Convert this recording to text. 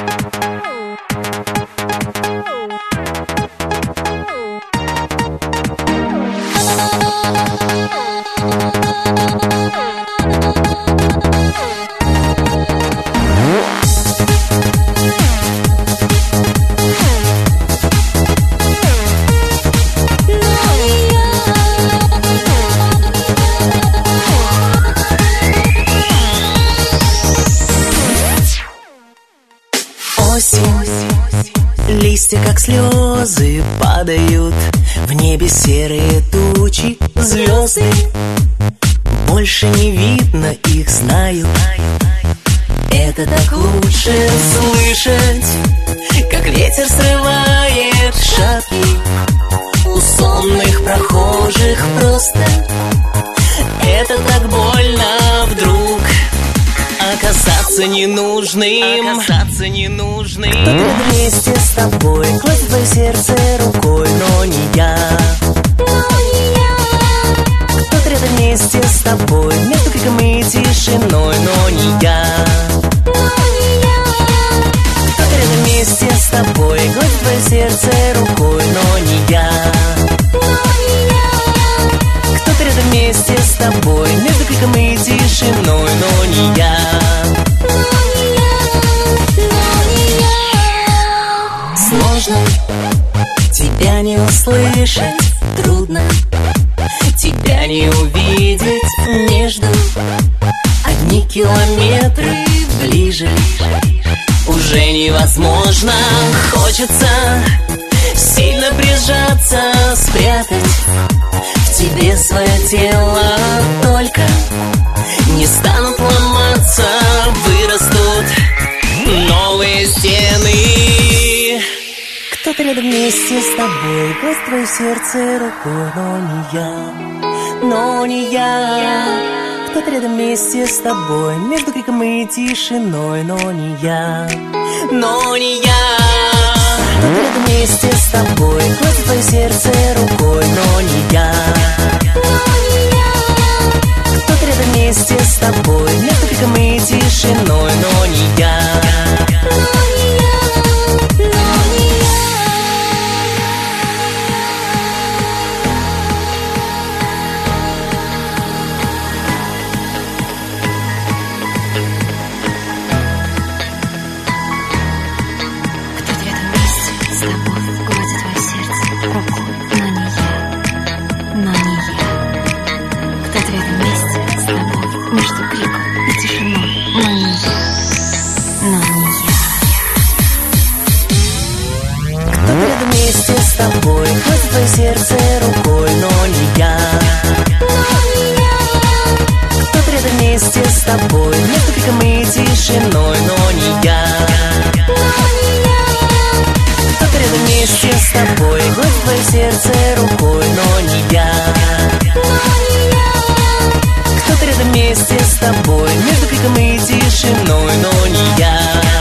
Листья, как слезы, падают в небе серые тучи. Звезды больше не видно, их знаю. Это так лучше слышать, как ветер срывает шапки у сонных прохожих просто. Это так больно вдруг оказаться ненужным. Кто-то вместе с тобой гладит твое сердце рукой, но не я. Кто-то рядом вместе с тобой между криком и тишиной, но не я. Кто-то рядом вместе с тобой гладит твое сердце рукой, но не я. Кто-то рядом вместе с тобой между криком и тишиной, но не я. Сложно тебя не услышать, трудно тебя не увидеть. Между одни километры ближе уже невозможно. Хочется сильно прижаться, спрятать в тебе свое тело. Только не станут ломаться, вырастут новые стены. Кто-то рядом вместе с тобой гладит твое сердце рукой, но не я. Кто-то рядом вместе с тобой между криком и тишиной, но не я. Кто-то рядом вместе с тобой гладит твое сердце рукой, но не я. Кто-то рядом вместе с тобой между криком и тишиной, но не я. Тобой гладит твое сердце рукой, но не я. Кто-то рядом вместе с тобой между криком и тишиной, но не я. Кто-то рядом вместе с тобой гладит твое сердце рукой, но не я. Кто-то рядом вместе с тобой между криком и тишиной, но не я.